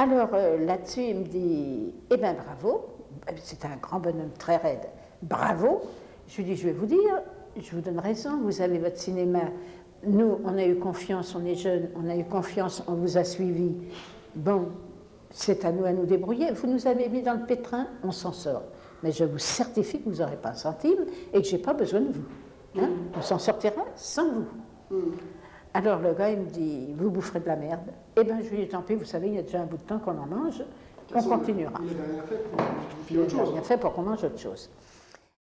Alors là-dessus, il me dit, eh bien bravo, c'est un grand bonhomme très raide, bravo. Je lui dis, je vais vous dire, je vous donne raison, vous avez votre cinéma, nous, on a eu confiance, on est jeunes, on a eu confiance, on vous a suivis. Bon, c'est à nous débrouiller, vous nous avez mis dans le pétrin, on s'en sort. Mais je vous certifie que vous n'aurez pas un centime et que je n'ai pas besoin de vous. Hein? On s'en sortira sans vous. Alors le gars, il me dit, vous boufferez de la merde. Eh bien, je lui dis, tant pis, vous savez, il y a déjà un bout de temps qu'on en mange, on continuera. Il n'a rien fait pour Il n'a rien fait pour qu'on mange autre chose.